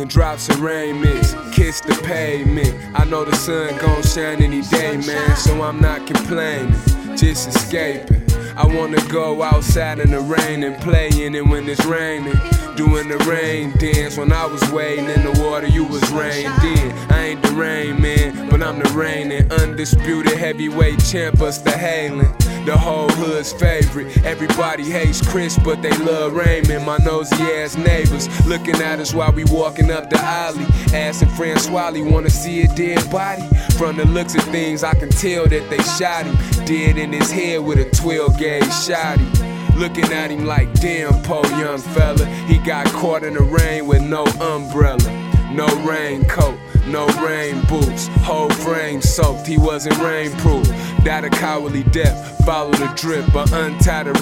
falling drops of rain mix, kiss the pavement. I know the sun gon' shine any day, man, so I'm not complaining, just escaping. I wanna go outside in the rain and play in it when it's raining. Doing the rain dance when I was wading in the water, you was reined in. I ain't the rain man, but I'm the reigning undisputed heavyweight champ, Busta Halen. The whole hood's favorite. Everybody hates Chris, but they love Raymond. My nosy ass neighbors looking at us while we walking up the alley, asking Francois, wanna see a dead body? From the looks of things, I can tell that they shot him dead in his head with a 12-gauge shotty. Looking at him like, damn, po young fella. He got caught in the rain with no umbrella, no raincoat, no rain boots, whole frame soaked, he wasn't rainproof. Died a cowardly death, follow the drip, but untie the